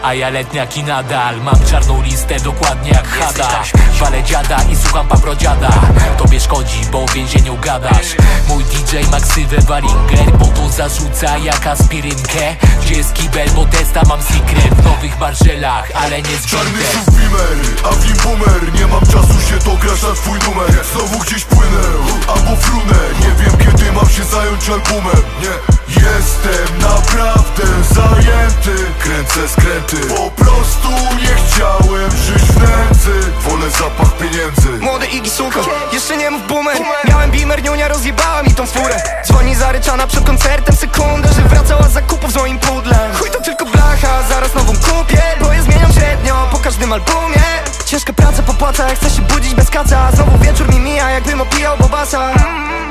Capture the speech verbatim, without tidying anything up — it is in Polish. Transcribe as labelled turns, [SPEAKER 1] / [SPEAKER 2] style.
[SPEAKER 1] A ja letniaki nadal mam czarną listę dokładnie jak Hada. Walę dziada i słucham paprodziada. Tobie szkodzi, bo w więzieniu gadasz. Mój D J ma ksywę Waringer, bo to zarzuca jak aspirynkę. Gdzie jest kibel, bo testa mam secret. W nowych marżelach, ale nie z
[SPEAKER 2] Czarny sub Beamer, a w nim boomer. Nie mam czasu się dograć na twój numer. Znowu gdzieś płynę, albo frunę. Nie wiem kiedy mam się zająć albumem. Nie, jestem naprawdę zajęty. Kręcę skręty, po prostu nie chciałem żyć w nędzy. Wolę zapach pieniędzy.
[SPEAKER 3] Młody Iggy sucho, jeszcze nie mów boomer. Miałem Beamer, niunia rozjebała mi tą furę. Dzwoni zaryczana przed koncertem sekundę, że wracała z zakupów z moim pudlem. Chuj to tylko blacha, zaraz nową kupię, bo je zmieniam średnio po każdym albumie. Ciężka praca popłaca, jak chcę się budzić bez kaca. Znowu wieczór mi mija, jakbym opijał bobasa.